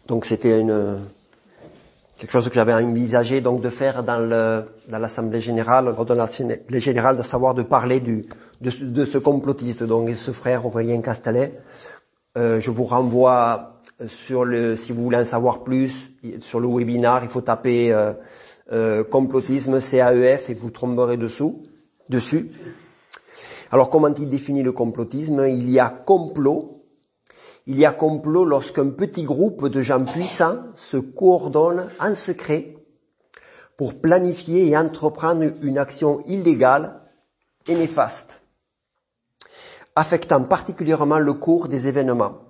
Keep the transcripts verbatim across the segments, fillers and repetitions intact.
Donc c'était une quelque chose que j'avais envisagé donc de faire dans le dans l'assemblée générale, lors de l'assemblée générale, de savoir de parler du de, de ce complotiste, donc ce frère Aurélien Castelet. Euh, je vous renvoie sur le, si vous voulez en savoir plus, sur le webinaire, il faut taper euh, euh, complotisme C A E F et vous tomberez dessous, dessus. Alors comment il définit le complotisme? Il y a complot. Il y a complot lorsqu'un petit groupe de gens puissants se coordonne en secret pour planifier et entreprendre une action illégale et néfaste, affectant particulièrement le cours des événements.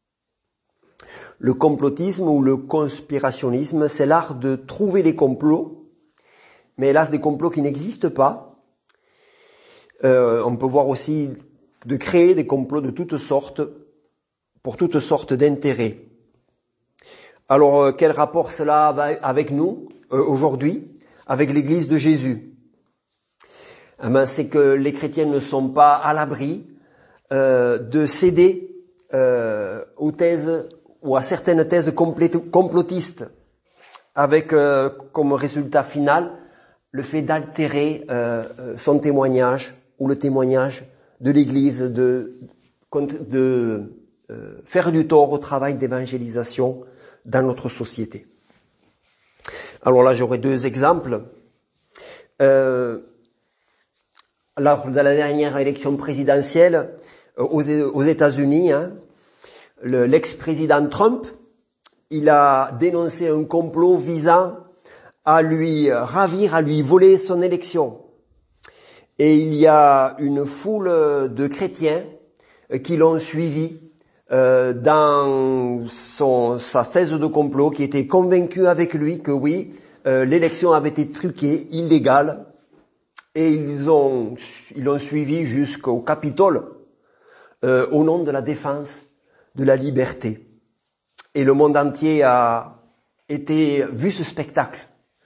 Le complotisme ou le conspirationnisme, c'est l'art de trouver des complots, mais hélas des complots qui n'existent pas. Euh, on peut voir aussi de créer des complots de toutes sortes, pour toutes sortes d'intérêts. Alors, euh, quel rapport cela a avec nous, euh, aujourd'hui, avec l'Église de Jésus? Eh ben, c'est que les chrétiens ne sont pas à l'abri euh, de céder euh, aux thèses ou à certaines thèses complotistes, avec euh, comme résultat final le fait d'altérer euh, son témoignage ou le témoignage de l'Église, de, de Euh, faire du tort au travail d'évangélisation dans notre société. Alors là, j'aurai deux exemples. Euh, lors de la dernière élection présidentielle euh, aux, aux États-Unis, hein, le, l'ex-président Trump, il a dénoncé un complot visant à lui ravir, à lui voler son élection. Et il y a une foule de chrétiens qui l'ont suivi Euh, dans son, sa thèse de complot, qui était convaincu avec lui que oui, euh, l'élection avait été truquée, illégale, et ils ont ils l'ont suivi jusqu'au Capitole euh, au nom de la défense de la liberté. Et le monde entier a été vu ce spectacle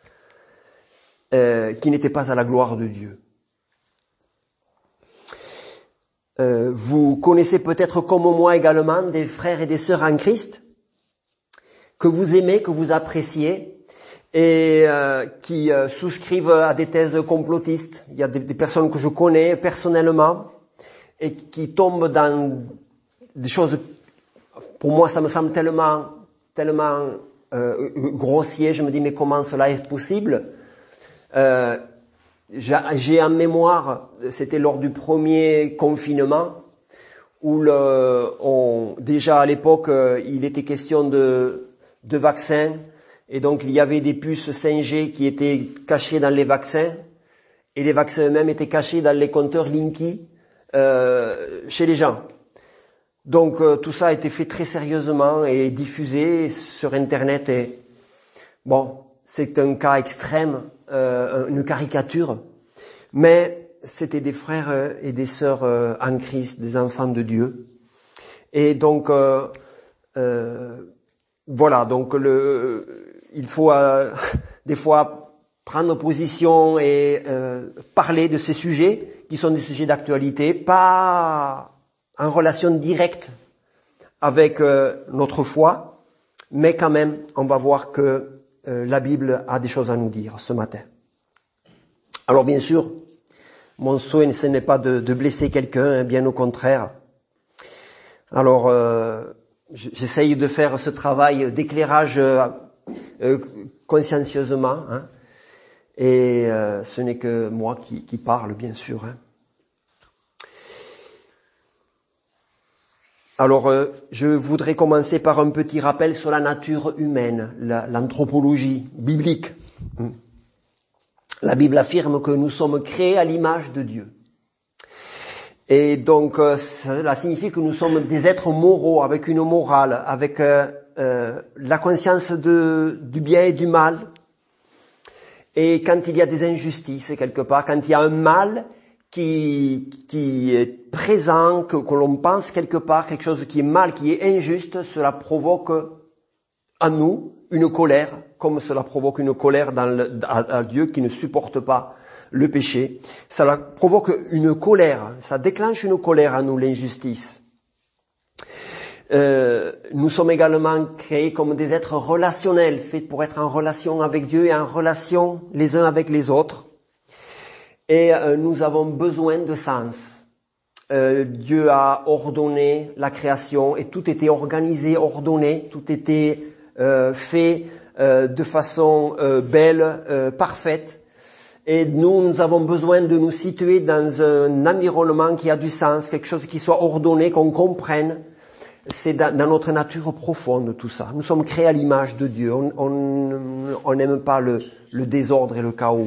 euh, qui n'était pas à la gloire de Dieu. Euh, vous connaissez peut-être comme moi également des frères et des sœurs en Christ que vous aimez, que vous appréciez et euh, qui euh, souscrivent à des thèses complotistes. Il y a des, des personnes que je connais personnellement et qui tombent dans des choses, pour moi ça me semble tellement tellement euh, grossier, je me dis mais comment cela est possible? euh, J'ai en mémoire, c'était lors du premier confinement, où le, on, déjà à l'époque, il était question de, de vaccins, et donc il y avait des puces cinq G qui étaient cachées dans les vaccins, et les vaccins eux-mêmes étaient cachés dans les compteurs Linky euh, chez les gens. Donc euh, tout ça a été fait très sérieusement et diffusé sur Internet. Et bon, c'est un cas extrême. Euh, une caricature, mais c'était des frères et des sœurs euh, en Christ, des enfants de Dieu. Et donc, euh, euh, voilà, donc le, il faut euh, des fois prendre position et euh, parler de ces sujets qui sont des sujets d'actualité, pas en relation directe avec euh, notre foi, mais quand même, on va voir que Euh, la Bible a des choses à nous dire ce matin. Alors bien sûr, mon souhait ce n'est pas de, de blesser quelqu'un, hein, bien au contraire. Alors euh, j'essaye de faire ce travail d'éclairage euh, euh, consciencieusement, hein, et euh, ce n'est que moi qui, qui parle, bien sûr. Hein. Alors, euh, je voudrais commencer par un petit rappel sur la nature humaine, la, l'anthropologie biblique. La Bible affirme que nous sommes créés à l'image de Dieu. Et donc, euh, cela signifie que nous sommes des êtres moraux, avec une morale, avec euh, euh, la conscience de, du bien et du mal. Et quand il y a des injustices, quelque part, quand il y a un mal qui, qui est présent, que, que l'on pense quelque part, quelque chose qui est mal, qui est injuste, cela provoque en nous une colère, comme cela provoque une colère dans le, à, à Dieu qui ne supporte pas le péché. Cela provoque une colère, ça déclenche une colère en nous, l'injustice. Euh, nous sommes également créés comme des êtres relationnels, faits pour être en relation avec Dieu et en relation les uns avec les autres. Et euh, nous avons besoin de sens. Euh, Dieu a ordonné la création et tout était organisé, ordonné, tout était euh, fait euh, de façon euh, belle, euh, parfaite. Et nous, nous avons besoin de nous situer dans un environnement qui a du sens, quelque chose qui soit ordonné, qu'on comprenne. C'est dans notre nature profonde tout ça. Nous sommes créés à l'image de Dieu. On, on, on n'aime pas le, le désordre et le chaos.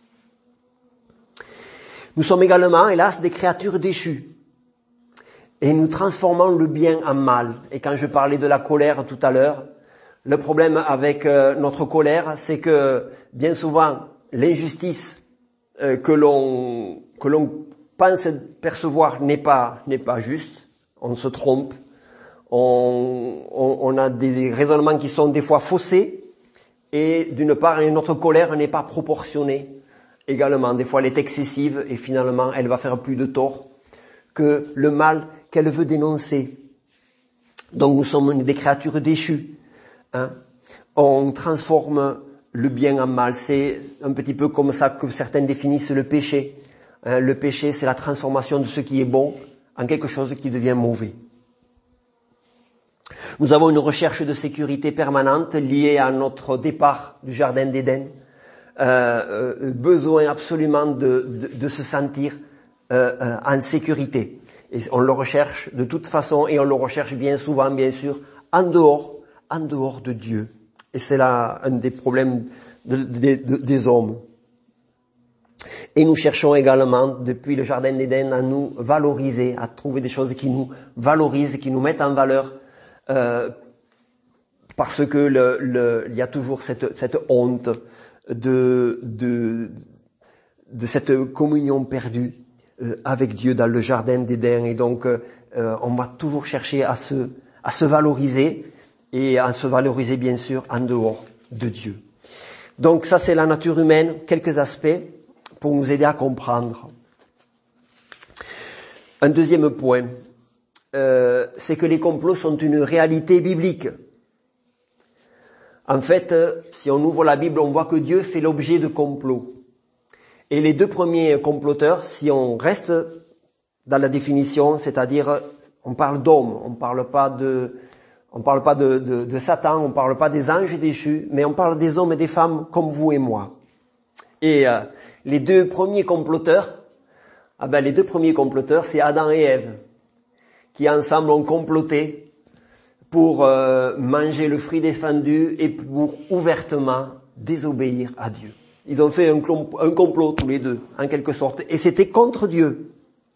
Nous sommes également, hélas, des créatures déchues. Et nous transformons le bien en mal. Et quand je parlais de la colère tout à l'heure, le problème avec euh, notre colère, c'est que bien souvent, l'injustice euh, que l'on que l'on pense percevoir n'est pas n'est pas juste. On se trompe. On, on, on a des raisonnements qui sont des fois faussés et d'une part notre colère n'est pas proportionnée également. Des fois elle est excessive et finalement elle va faire plus de tort que le mal qu'elle veut dénoncer. Donc nous sommes des créatures déchues. Hein. On transforme le bien en mal. C'est un petit peu comme ça que certains définissent le péché. Hein, le péché, c'est la transformation de ce qui est bon en quelque chose qui devient mauvais. Nous avons une recherche de sécurité permanente liée à notre départ du Jardin d'Éden. Euh, euh, besoin absolument de, de, de se sentir euh, euh, en sécurité. Et on le recherche de toute façon et on le recherche bien souvent, bien sûr, en dehors, en dehors de Dieu. Et c'est là un des problèmes de, de, de, des hommes. Et nous cherchons également, depuis le Jardin d'Éden, à nous valoriser, à trouver des choses qui nous valorisent, qui nous mettent en valeur. Euh, parce que le, le, il y a toujours cette, cette honte de, de, de cette communion perdue euh, avec Dieu dans le Jardin d'Éden. Et donc, euh, on va toujours chercher à se, à se valoriser et à se valoriser bien sûr en dehors de Dieu. Donc ça, c'est la nature humaine, quelques aspects pour nous aider à comprendre. Un deuxième point. Euh, c'est que les complots sont une réalité biblique. En fait, euh, si on ouvre la Bible, on voit que Dieu fait l'objet de complots. Et les deux premiers comploteurs, si on reste dans la définition, c'est-à-dire on parle d'hommes, on parle pas de, on parle pas de, de, de Satan, on parle pas des anges déchus, mais on parle des hommes et des femmes comme vous et moi. Et euh, les deux premiers comploteurs, ah ben les deux premiers comploteurs, c'est Adam et Ève, qui ensemble ont comploté pour euh, manger le fruit défendu et pour ouvertement désobéir à Dieu. Ils ont fait un, clom- un complot tous les deux, en quelque sorte, et c'était contre Dieu.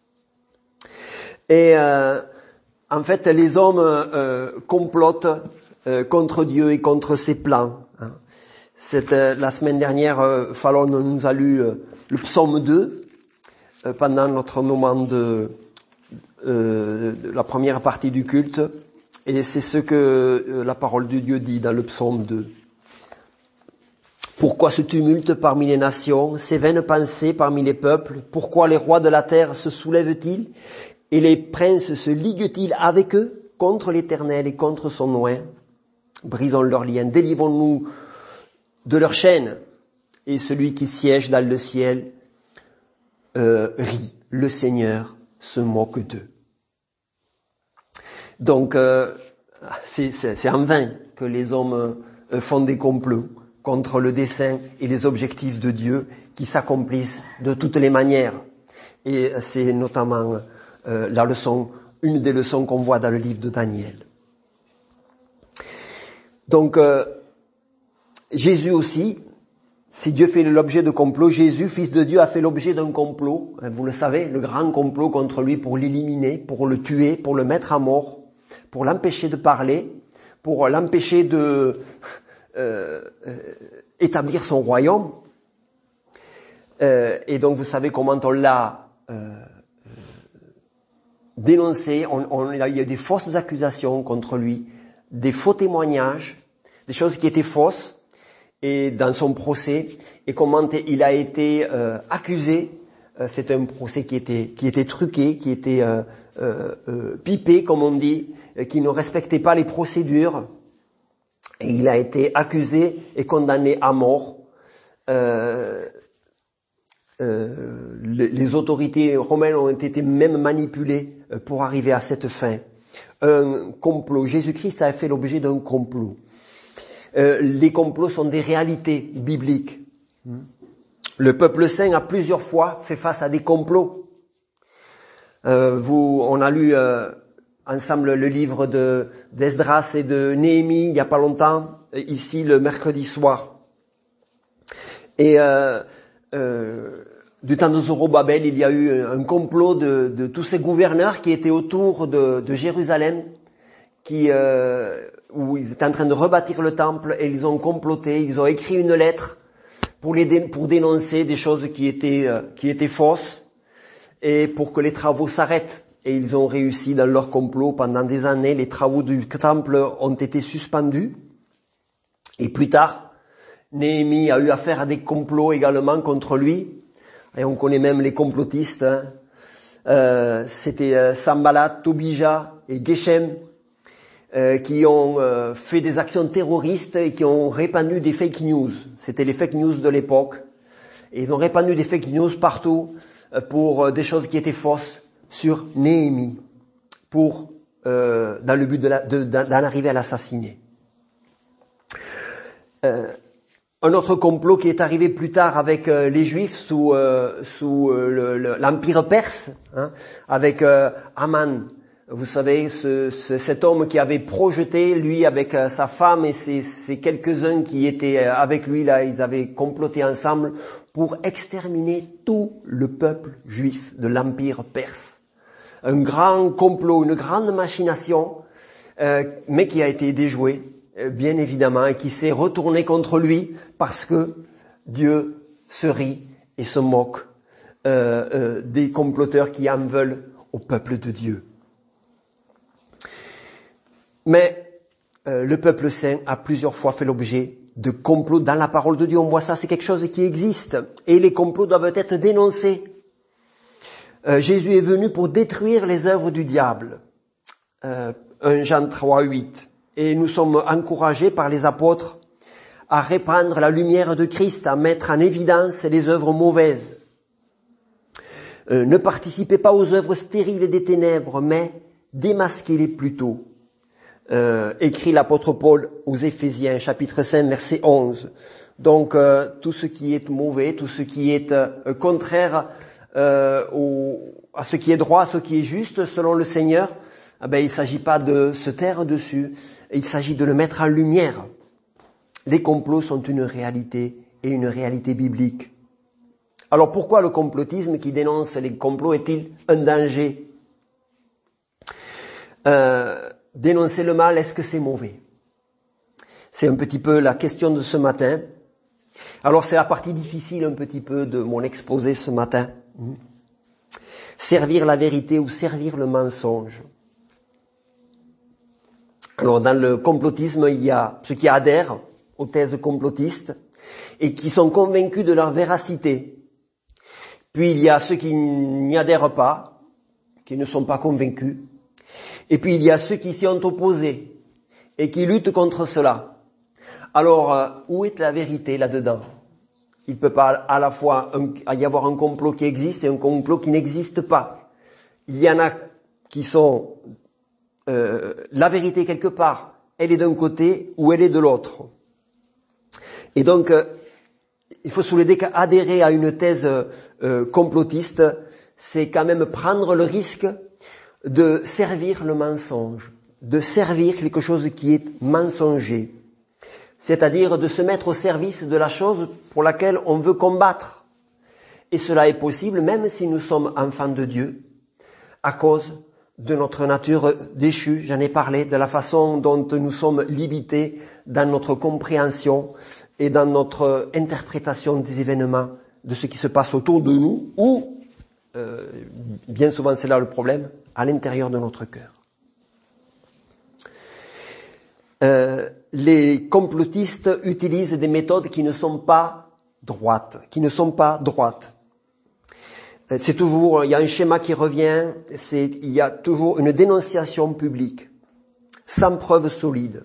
Et euh, en fait, les hommes euh, complotent euh, contre Dieu et contre ses plans. Hein. Cette, euh, la semaine dernière, euh, Fallon nous a lu euh, le psaume deux euh, pendant notre moment de Euh, la première partie du culte, et c'est ce que euh, la parole de Dieu dit dans le psaume deux. Pourquoi ce tumulte parmi les nations, ces vaines pensées parmi les peuples? Pourquoi les rois de la terre se soulèvent-ils et les princes se liguent-ils avec eux contre l'Éternel et contre son nom? Brisons leurs liens, délivrons-nous de leurs chaînes. Et celui qui siège dans le ciel euh, rit. Le Seigneur se moque d'eux. Donc, euh, c'est, c'est, c'est en vain que les hommes euh, font des complots contre le dessein et les objectifs de Dieu qui s'accomplissent de toutes les manières. Et c'est notamment euh, la leçon, une des leçons qu'on voit dans le livre de Daniel. Donc, euh, Jésus aussi, si Dieu fait l'objet de complot, Jésus, fils de Dieu, a fait l'objet d'un complot. Vous le savez, le grand complot contre lui pour l'éliminer, pour le tuer, pour le mettre à mort, pour l'empêcher de parler, pour l'empêcher de euh, euh, établir son royaume. Euh, et donc vous savez comment on l'a euh, dénoncé. On, on, il y a eu des fausses accusations contre lui, des faux témoignages, des choses qui étaient fausses. Et dans son procès, et comment il a été euh, accusé Euh, c'est un procès qui était qui était truqué, qui était euh, euh, euh, pipé, comme on dit, euh, qui ne respectait pas les procédures. Et il a été accusé et condamné à mort. Euh, euh, les, les autorités romaines ont été même manipulées pour arriver à cette fin. Un complot. Jésus-Christ a fait l'objet d'un complot. Euh, les complots sont des réalités bibliques. Le peuple saint a plusieurs fois fait face à des complots. Euh, vous, on a lu euh, ensemble le livre de d'Esdras et de Néhémie il y a pas longtemps, ici le mercredi soir. Et euh, euh, du temps de Zorobabel, il y a eu un complot de, de tous ces gouverneurs qui étaient autour de, de Jérusalem, qui euh, où ils étaient en train de rebâtir le temple, et ils ont comploté, ils ont écrit une lettre pour les dé, pour dénoncer des choses qui étaient euh, qui étaient fausses et pour que les travaux s'arrêtent. Et ils ont réussi dans leur complot. Pendant des années, les travaux du temple ont été suspendus. Et plus tard, Néhémie a eu affaire à des complots également contre lui. Et on connaît même les complotistes. Hein. Euh, c'était euh, Sanballat, Tobija et Geshem euh, qui ont euh, fait des actions terroristes et qui ont répandu des fake news. C'était les fake news de l'époque. Et ils ont répandu des fake news partout euh, pour euh, des choses qui étaient fausses sur Néhémie, pour euh, dans le but de la, de, d'en arriver à l'assassiner. Euh, Un autre complot qui est arrivé plus tard avec euh, les Juifs sous euh, sous euh, le, le, l'Empire perse, hein, avec euh, Aman. Vous savez, ce, ce, cet homme qui avait projeté, lui, avec euh, sa femme et ses, ses quelques-uns qui étaient euh, avec lui, là, ils avaient comploté ensemble pour exterminer tout le peuple juif de l'Empire perse. Un grand complot, une grande machination, euh, mais qui a été déjoué, bien évidemment, et qui s'est retourné contre lui parce que Dieu se rit et se moque euh, euh, des comploteurs qui en veulent au peuple de Dieu. Mais euh, le peuple saint a plusieurs fois fait l'objet de complots dans la parole de Dieu. On voit ça, c'est quelque chose qui existe. Et les complots doivent être dénoncés. Euh, Jésus est venu pour détruire les œuvres du diable. Euh, un Jean trois, huit. Et nous sommes encouragés par les apôtres à répandre la lumière de Christ, à mettre en évidence les œuvres mauvaises. Euh, ne participez pas aux œuvres stériles des ténèbres, mais démasquez-les plutôt. Euh, écrit l'apôtre Paul aux Éphésiens, chapitre cinq, verset onze. Donc, euh, tout ce qui est mauvais, tout ce qui est euh, contraire euh, au, à ce qui est droit, à ce qui est juste, selon le Seigneur, eh ben, il ne s'agit pas de se taire dessus, il s'agit de le mettre en lumière. Les complots sont une réalité et une réalité biblique. Alors pourquoi le complotisme qui dénonce les complots est-il un danger ? euh, Dénoncer le mal, est-ce que c'est mauvais ? C'est un petit peu la question de ce matin. Alors c'est la partie difficile un petit peu de mon exposé ce matin. Servir la vérité ou servir le mensonge. Alors dans le complotisme, il y a ceux qui adhèrent aux thèses complotistes et qui sont convaincus de leur véracité. Puis il y a ceux qui n'y adhèrent pas, qui ne sont pas convaincus. Et puis il y a ceux qui s'y ont opposés et qui luttent contre cela. Alors, euh, où est la vérité là-dedans ? Il ne peut pas à la fois un, y avoir un complot qui existe et un complot qui n'existe pas. Il y en a qui sont... Euh, la vérité quelque part, elle est d'un côté ou elle est de l'autre. Et donc, euh, il faut souligner qu'adhérer à une thèse euh, complotiste, c'est quand même prendre le risque de servir le mensonge, de servir quelque chose qui est mensonger, c'est-à-dire de se mettre au service de la chose pour laquelle on veut combattre. Et cela est possible même si nous sommes enfants de Dieu, à cause de notre nature déchue. J'en ai parlé, de la façon dont nous sommes limités dans notre compréhension et dans notre interprétation des événements, de ce qui se passe autour de nous, ou, euh, bien souvent c'est là le problème, à l'intérieur de notre cœur. Euh, les complotistes utilisent des méthodes qui ne sont pas droites, qui ne sont pas droites. c'est toujours, il y a un schéma qui revient, c'est, il y a toujours une dénonciation publique, sans preuve solide.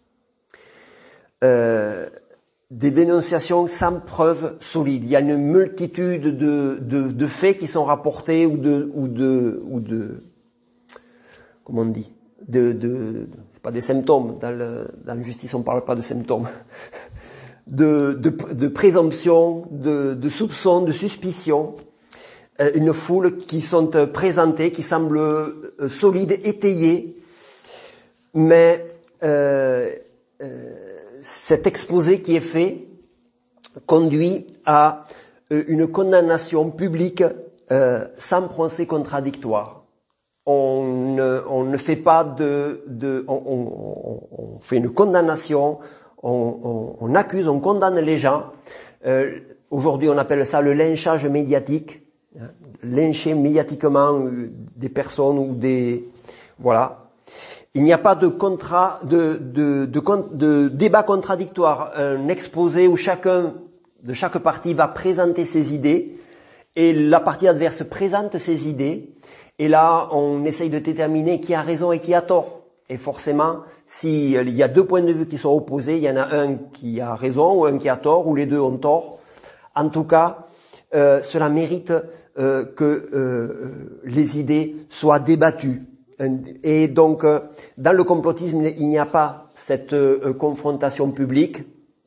Euh, des dénonciations sans preuve solide. Il y a une multitude de, de, de faits qui sont rapportés ou de, ou de, ou de, comment on dit, de, de, c'est pas des symptômes. Dans le, dans la justice, on parle pas de symptômes. De, de, de présomption, de, de soupçons, de suspicions. Euh, une foule qui sont euh, présentées, qui semblent euh, solides, étayées, mais euh, euh, cet exposé qui est fait conduit à euh, une condamnation publique euh, sans procès contradictoire. On ne, on ne fait pas de, de on, on, on fait une condamnation, on, on, on accuse, on condamne les gens. Euh, aujourd'hui, on appelle ça le lynchage médiatique, hein, lyncher médiatiquement des personnes ou des voilà. Il n'y a pas de contrat, de, de, de, de, de débat contradictoire, un exposé où chacun de chaque partie va présenter ses idées et la partie adverse présente ses idées et là on essaye de déterminer qui a raison et qui a tort. Et forcément, s'il y a deux points de vue qui sont opposés, il y en a un qui a raison ou un qui a tort ou les deux ont tort. En tout cas, euh, cela mérite euh, que euh, les idées soient débattues. Et donc, dans le complotisme, il n'y a pas cette euh, confrontation publique.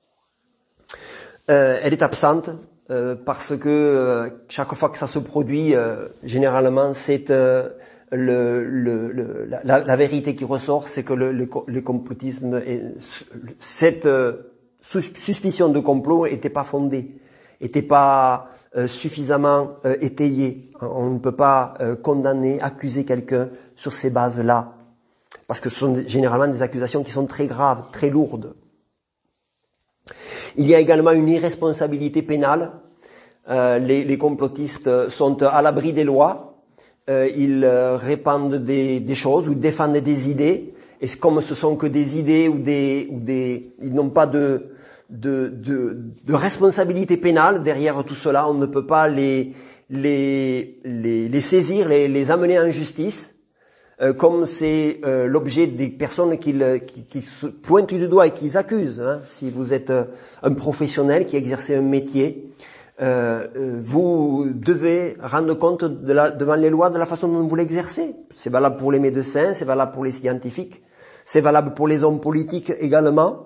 Euh, elle est absente euh, parce que euh, chaque fois que ça se produit, euh, généralement, c'est euh, le, le, le, la, la vérité qui ressort, c'est que le, le, le complotisme, est, cette euh, suspicion de complot n'était pas fondée, n'était pas euh, suffisamment euh, étayée. On ne peut pas euh, condamner, accuser quelqu'un sur ces bases-là, parce que ce sont généralement des accusations qui sont très graves, très lourdes. Il y a également une irresponsabilité pénale. Euh, les, les complotistes sont à l'abri des lois, euh, ils euh, répandent des, des choses ou défendent des idées, et comme ce sont que des idées ou des, ou des ils n'ont pas de, de, de, de responsabilité pénale derrière tout cela, on ne peut pas les, les, les, les saisir, les, les amener en justice. Euh, comme c'est euh, l'objet des personnes qui, qui, qui se pointent du doigt et qui accusent. Hein. Si vous êtes euh, un professionnel qui exerce un métier, euh, euh, vous devez rendre compte de la, devant les lois de la façon dont vous l'exercez. C'est valable pour les médecins, c'est valable pour les scientifiques, c'est valable pour les hommes politiques également.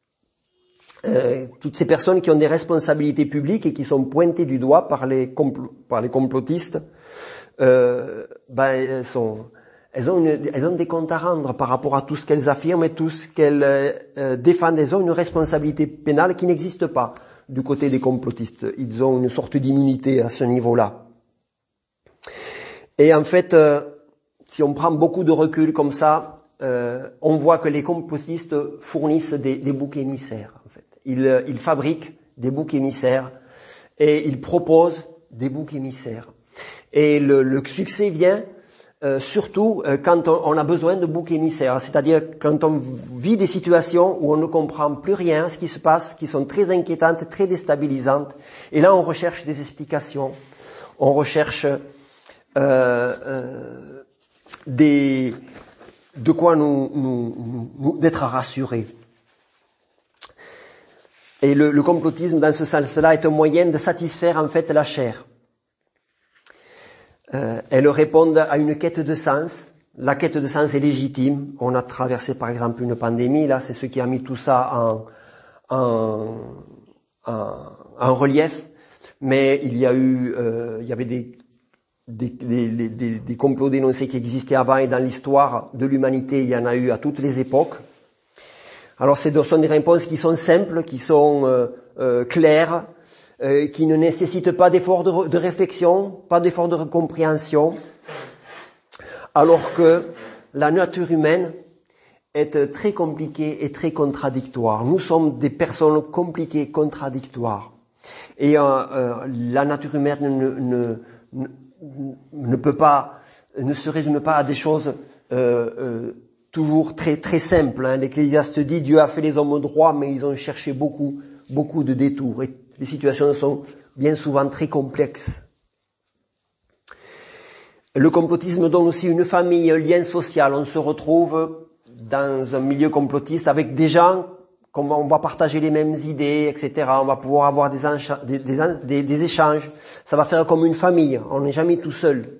Euh, toutes ces personnes qui ont des responsabilités publiques et qui sont pointées du doigt par les, compl- par les complotistes, euh, ben, elles sont... Elles ont, une, elles ont des comptes à rendre par rapport à tout ce qu'elles affirment et tout ce qu'elles euh, défendent. Elles ont une responsabilité pénale qui n'existe pas du côté des complotistes. Ils ont une sorte d'immunité à ce niveau-là. Et en fait, euh, si on prend beaucoup de recul comme ça, euh, on voit que les complotistes fournissent des, des boucs émissaires. En fait, ils, ils fabriquent des boucs émissaires et ils proposent des boucs émissaires. Et le, le succès vient Euh, surtout euh, quand on, on a besoin de boucs émissaires, c'est-à-dire quand on vit des situations où on ne comprend plus rien, ce qui se passe, qui sont très inquiétantes, très déstabilisantes, et là on recherche des explications, on recherche euh, euh, des, de quoi nous, nous, nous, nous d'être rassurés. Et le, le complotisme, dans ce sens-là, est un moyen de satisfaire en fait la chair. Euh, elles répondent à une quête de sens. La quête de sens est légitime. On a traversé par exemple une pandémie, là c'est ce qui a mis tout ça en, en, en, en relief. Mais il y a eu, euh, il y avait des, des, des, des, des complots dénoncés qui existaient avant et dans l'histoire de l'humanité, il y en a eu à toutes les époques. Alors ce sont des réponses qui sont simples, qui sont euh, euh, claires, Euh, qui ne nécessite pas d'effort de, de réflexion, pas d'effort de compréhension, alors que la nature humaine est très compliquée et très contradictoire. Nous sommes des personnes compliquées, contradictoires. Et euh, euh, la nature humaine ne, ne, ne, ne peut pas, ne se résume pas à des choses euh, euh, toujours très très simples. Hein. L'Ecclésiaste dit Dieu a fait les hommes droits, mais ils ont cherché beaucoup, beaucoup de détours. Et les situations sont bien souvent très complexes. Le complotisme donne aussi une famille, un lien social. On se retrouve dans un milieu complotiste avec des gens, comme on va partager les mêmes idées, et cetera. On va pouvoir avoir des, encha- des, des, des, des échanges. Ça va faire comme une famille. On n'est jamais tout seul.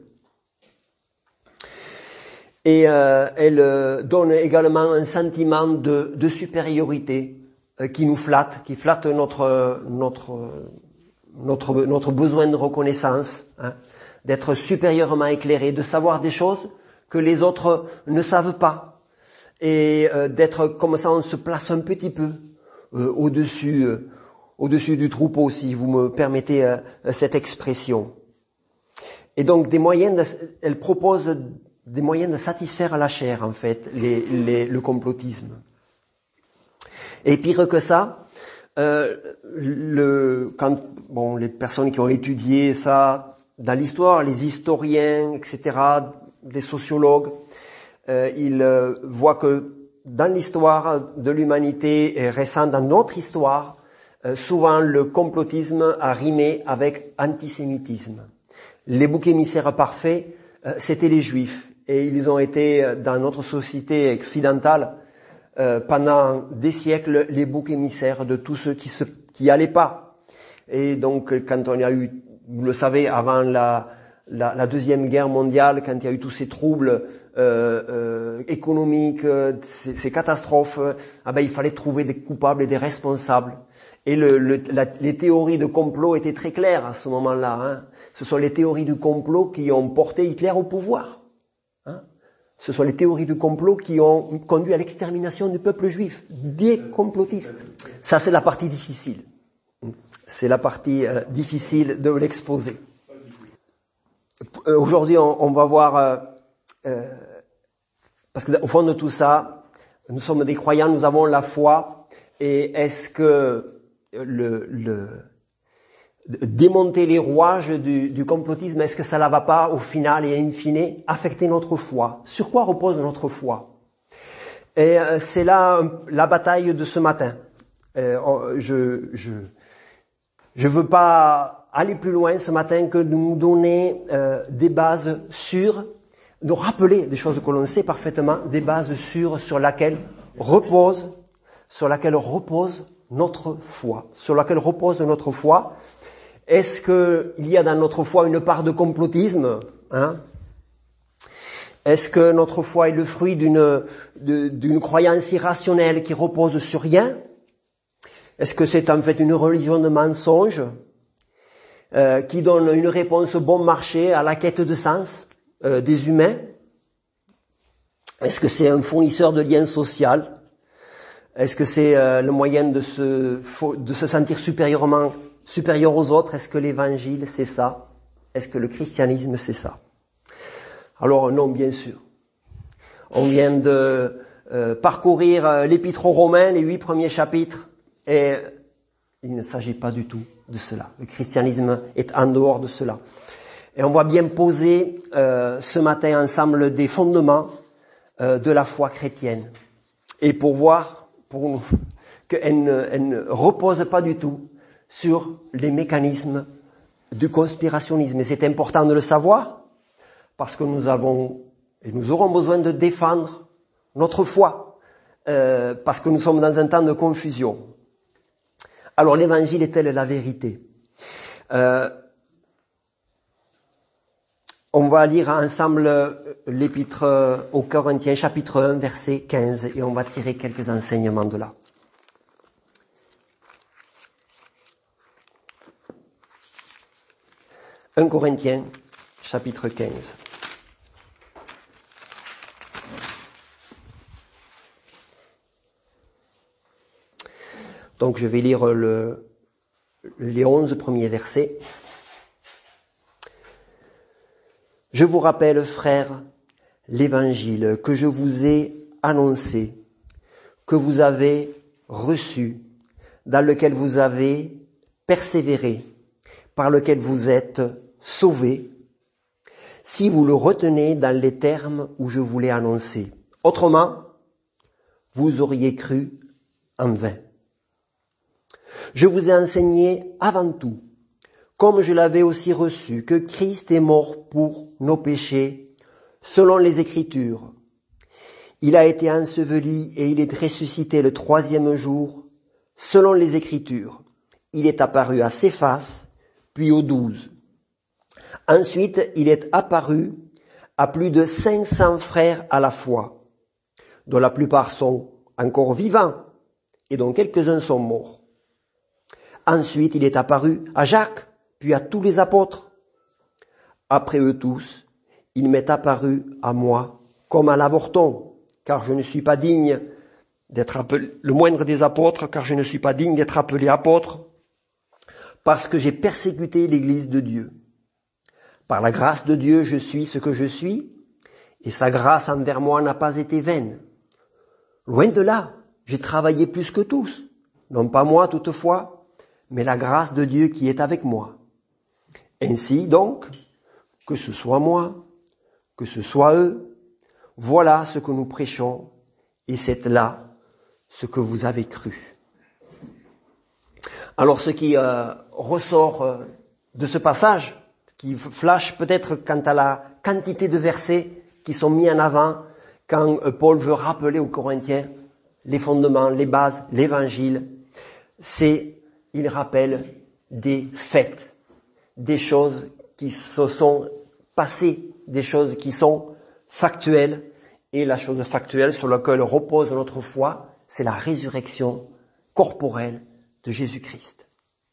Et euh, elle euh, donne également un sentiment de, de supériorité euh, qui nous flatte, qui flatte notre notre notre notre besoin de reconnaissance, hein, d'être supérieurement éclairé, de savoir des choses que les autres ne savent pas, et euh, d'être comme ça, on se place un petit peu euh, au-dessus euh, au-dessus du troupeau, si vous me permettez euh, cette expression. Et donc des moyens, de, elle propose des moyens de satisfaire la chair, en fait, les, les, le complotisme. Et pire que ça, euh, le, quand bon, les personnes qui ont étudié ça dans l'histoire, les historiens, et cetera, les sociologues, euh, ils euh, voient que dans l'histoire de l'humanité récente, dans notre histoire, euh, souvent le complotisme a rimé avec antisémitisme. Les boucs émissaires parfaits, euh, c'était les Juifs. Et ils ont été, dans notre société occidentale, euh, pendant des siècles, les boucs émissaires de tous ceux qui se, qui allaient pas. Et donc, quand on a eu, vous le savez, avant la, la, la deuxième guerre mondiale, quand il y a eu tous ces troubles euh, euh, économiques, ces, ces catastrophes, ah ben, il fallait trouver des coupables et des responsables. Et le, le, la, les théories de complot étaient très claires à ce moment-là. Hein. Ce sont les théories du complot qui ont porté Hitler au pouvoir. Hein? Ce sont les théories du complot qui ont conduit à l'extermination du peuple juif, des complotistes. Ça, c'est la partie difficile. C'est la partie euh, difficile de l'exposer. Euh, aujourd'hui, on, on va voir, euh, euh, parce qu'au fond de tout ça, nous sommes des croyants, nous avons la foi, et est-ce que le... le démonter les rouages du, du complotisme, est-ce que ça ne va pas, au final et in fine, affecter notre foi? Sur quoi repose notre foi? Et euh, c'est là la bataille de ce matin. Euh, je je je veux pas aller plus loin ce matin que de nous donner euh, des bases sûres, de rappeler des choses que l'on sait parfaitement, des bases sûres sur laquelle repose, sur laquelle repose notre foi, sur laquelle repose notre foi. Est-ce qu'il y a dans notre foi une part de complotisme, hein? Est-ce que notre foi est le fruit d'une, de, d'une croyance irrationnelle qui repose sur rien? Est-ce que c'est en fait une religion de mensonge euh, qui donne une réponse bon marché à la quête de sens euh, des humains? Est-ce que c'est un fournisseur de liens sociaux? Est-ce que c'est euh, le moyen de se, de se sentir supérieurement supérieur aux autres? Est-ce que l'évangile c'est ça? Est-ce que le christianisme c'est ça? Alors non, bien sûr. On vient de euh, parcourir euh, l'épître aux Romains, les huit premiers chapitres, et il ne s'agit pas du tout de cela. Le christianisme est en dehors de cela. Et on va bien poser euh, ce matin ensemble des fondements euh, de la foi chrétienne. Et pour voir, pour nous, qu'elle ne, elle ne repose pas du tout sur les mécanismes du conspirationnisme. Et c'est important de le savoir, parce que nous avons, et nous aurons besoin de défendre notre foi, euh, parce que nous sommes dans un temps de confusion. Alors l'évangile est-elle la vérité? euh, On va lire ensemble l'épître aux Corinthiens, chapitre un, verset quinze, et on va tirer quelques enseignements de là. un Corinthiens, chapitre quinze. Donc je vais lire le, les onze premiers versets. Je vous rappelle, frères, l'évangile que je vous ai annoncé, que vous avez reçu, dans lequel vous avez persévéré, par lequel vous êtes sauvés, si vous le retenez dans les termes où je vous l'ai annoncé. Autrement, vous auriez cru en vain. Je vous ai enseigné avant tout comme je l'avais aussi reçu, que Christ est mort pour nos péchés, selon les Écritures. Il a été enseveli et il est ressuscité le troisième jour, selon les Écritures. Il est apparu à Céphas, puis aux douze. Ensuite, il est apparu à plus de cinq cents frères à la fois, dont la plupart sont encore vivants et dont quelques-uns sont morts. Ensuite, il est apparu à Jacques, puis à tous les apôtres. Après eux tous, il m'est apparu à moi comme à l'avorton, car je ne suis pas digne d'être appelé, le moindre des apôtres, car je ne suis pas digne d'être appelé apôtre, parce que j'ai persécuté l'Église de Dieu. Par la grâce de Dieu, je suis ce que je suis, et sa grâce envers moi n'a pas été vaine. Loin de là, j'ai travaillé plus que tous, non pas moi toutefois, mais la grâce de Dieu qui est avec moi. Ainsi donc, que ce soit moi, que ce soit eux, voilà ce que nous prêchons, et c'est là ce que vous avez cru. Alors ce qui euh, ressort euh, de ce passage, qui flash peut-être quant à la quantité de versets qui sont mis en avant quand euh, Paul veut rappeler aux Corinthiens les fondements, les bases, l'évangile, c'est, il rappelle des faits, des choses qui se sont passées, des choses qui sont factuelles, et la chose factuelle sur laquelle repose notre foi, c'est la résurrection corporelle de Jésus-Christ.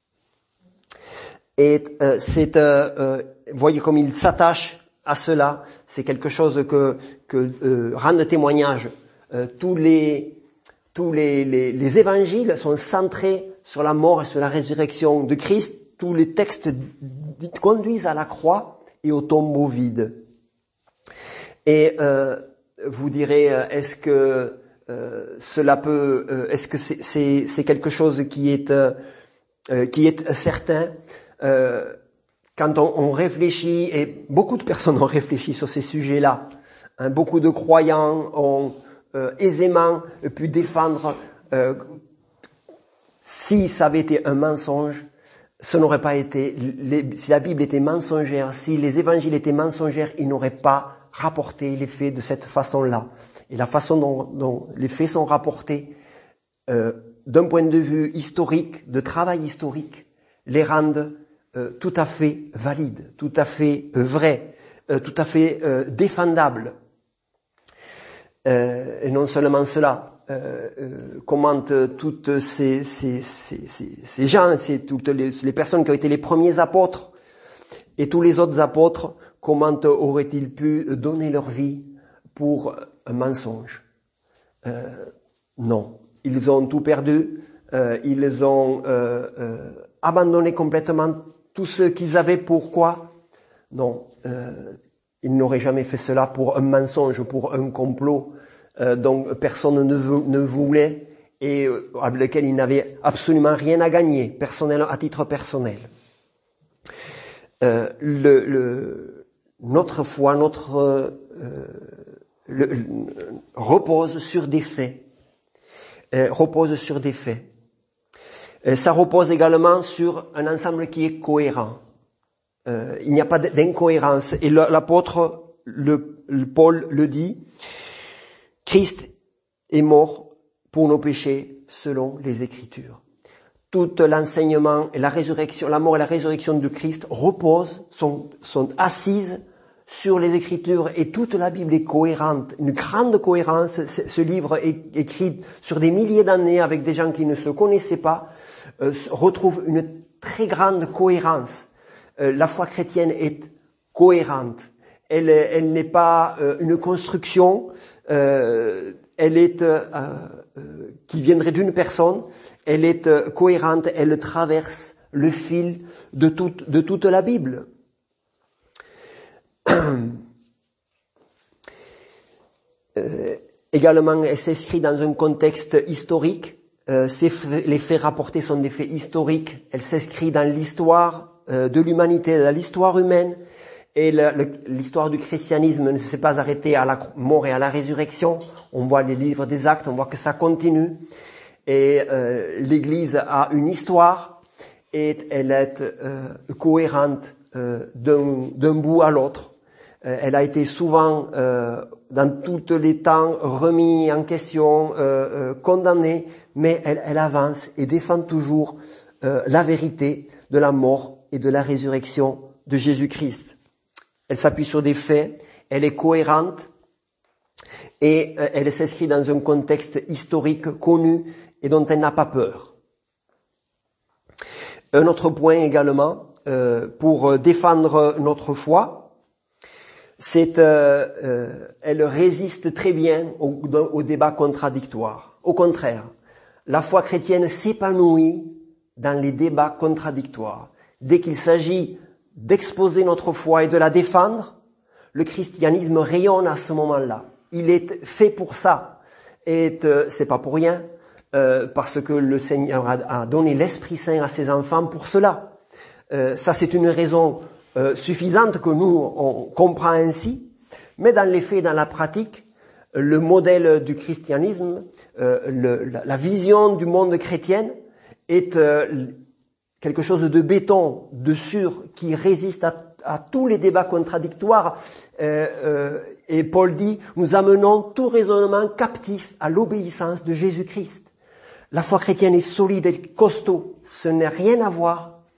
Et euh, c'est, euh, euh, voyez comme il s'attache à cela, c'est quelque chose que, que euh, rendent témoignage. Euh, tous les, tous les, les, les évangiles sont centrés sur la mort et sur la résurrection de Christ. Tous les textes conduisent à la croix et au tombeau vide. Et euh, vous direz, est-ce que euh, cela peut, euh, est-ce que c'est, c'est, c'est quelque chose qui est, euh, qui est certain? Euh, quand on, on réfléchit, et beaucoup de personnes ont réfléchi sur ces sujets-là, hein, beaucoup de croyants ont euh, aisément pu défendre, euh, si ça avait été un mensonge, ce n'aurait pas été, les, si la Bible était mensongère, si les évangiles étaient mensongères, ils n'auraient pas rapporté les faits de cette façon-là. Et la façon dont, dont les faits sont rapportés, euh, d'un point de vue historique, de travail historique, les rendent euh, tout à fait valides, tout à fait euh, vrais, euh, tout à fait euh, défendables. Euh, et non seulement cela, euh, euh, commente toutes ces, ces, ces, ces, ces gens, c'est toutes les, les personnes qui ont été les premiers apôtres, et tous les autres apôtres, comment auraient-ils pu donner leur vie pour un mensonge? euh, Non, ils ont tout perdu, euh, ils ont euh, euh, abandonné complètement tout ce qu'ils avaient. Pourquoi? Non, euh, ils n'auraient jamais fait cela pour un mensonge, pour un complot euh, dont personne ne, veut, ne voulait et euh, avec lequel ils n'avaient absolument rien à gagner, personnel, à titre personnel. Euh, le, le, notre foi, notre euh, le, le, repose sur des faits, euh, repose sur des faits. Euh, ça repose également sur un ensemble qui est cohérent. Euh, il n'y a pas d'incohérence. Et l'apôtre, le, le Paul le dit, Christ est mort pour nos péchés selon les Écritures. Tout l'enseignement et la résurrection, la mort et la résurrection de Christ reposent, sont, sont assises sur les Écritures, et toute la Bible est cohérente, une grande cohérence. Ce livre est écrit sur des milliers d'années avec des gens qui ne se connaissaient pas, euh, retrouve une très grande cohérence. Euh, la foi chrétienne est cohérente. Elle, elle n'est pas euh, une construction, euh, elle est euh, euh, qui viendrait d'une personne. Elle est euh, cohérente, elle traverse le fil de toute, de toute la Bible. Euh, également, elle s'inscrit dans un contexte historique. Euh, ces faits, les faits rapportés sont des faits historiques. Elle s'inscrit dans l'histoire euh, de l'humanité, dans l'histoire humaine. Et le, le, l'histoire du christianisme ne s'est pas arrêtée à la mort et à la résurrection. On voit les livres des Actes, on voit que ça continue. Et euh, l'Église a une histoire. et elle est euh, cohérente euh, d'un, d'un bout à l'autre. Euh, elle a été souvent, euh, dans tous les temps, remise en question, euh, euh, condamnée, mais elle, elle avance et défend toujours euh, la vérité de la mort et de la résurrection de Jésus-Christ. Elle s'appuie sur des faits, elle est cohérente et euh, elle s'inscrit dans un contexte historique connu et dont elle n'a pas peur. Un autre point également, euh, pour défendre notre foi, c'est euh, euh, elle résiste très bien au, au débat contradictoire. Au contraire, la foi chrétienne s'épanouit dans les débats contradictoires. Dès qu'il s'agit d'exposer notre foi et de la défendre, le christianisme rayonne à ce moment-là. Il est fait pour ça. Et euh, c'est pas pour rien, euh, parce que le Seigneur a, a donné l'Esprit Saint à ses enfants pour cela. Euh, ça, c'est une raison euh, suffisante que nous, on comprend ainsi. Mais dans les faits, dans la pratique, le modèle du christianisme, euh, le, la, la vision du monde chrétien est euh, quelque chose de béton, de sûr, qui résiste à, à tous les débats contradictoires. Euh, euh, et Paul dit, nous amenons tout raisonnement captif à l'obéissance de Jésus-Christ. La foi chrétienne est solide et costaud. Ce n'est rien à voir